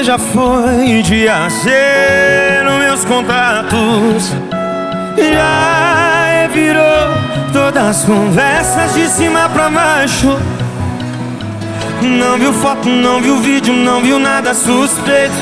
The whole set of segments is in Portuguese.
já foi dia C nos meus contatos. Já virou todas as conversas de cima pra baixo. Não viu foto, não viu vídeo, não viu nada suspeito.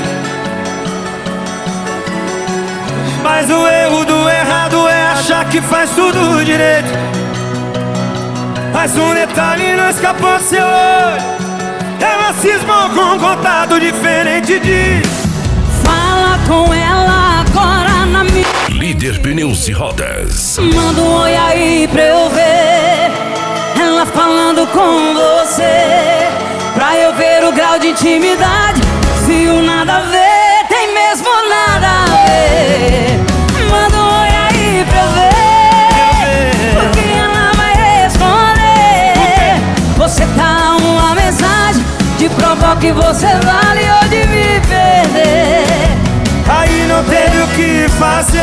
Mas o erro do errado é achar que faz tudo direito. Mas um detalhe não escapou do seu olho. Ela cismou com um contato diferente de... Fala com ela agora na minha... Líder Pneus e Rodas. Manda um oi aí pra eu ver ela falando com você, pra eu ver o grau de intimidade. Se o nada a ver tem mesmo nada a ver. Manda um oi aí pra eu ver, porque ela vai responder. Você tá uma mensagem de provar que você vale ou de me perder. Aí não teve o que fazer.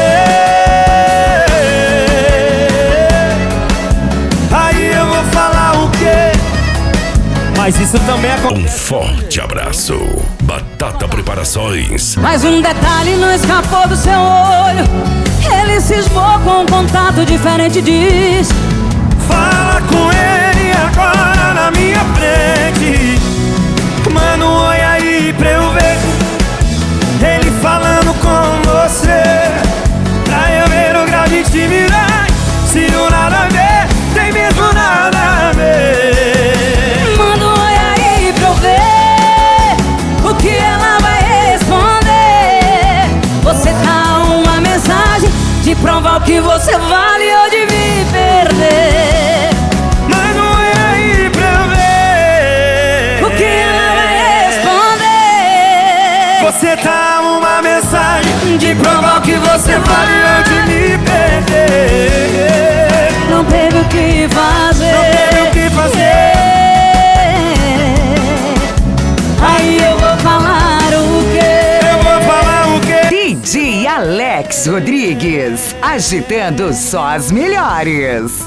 Aí eu vou falar o quê? Mas isso também é... Um forte abraço. Batata Preparações. Mas um detalhe não escapou do seu olho. Ele cismou com um contato diferente, diz. Fala com ele agora na minha frente. Manda um oi aí pra eu ver ele falando com você, pra eu ver o grau de intimidade. Se o nada a ver tem mesmo nada a ver. Manda um oi aí pra eu ver o que ela vai responder. Você dá uma mensagem de provar o que você vale ou de me perder. Manda um oi aí pra eu ver O que ela vai responder. Você tá uma mensagem de provar que você vale ou de me perder. Não teve o que fazer. Não teve o que fazer. Aí eu vou falar o quê? Eu vou falar o quê? DJ Alex Rodrigues, agitando só as melhores.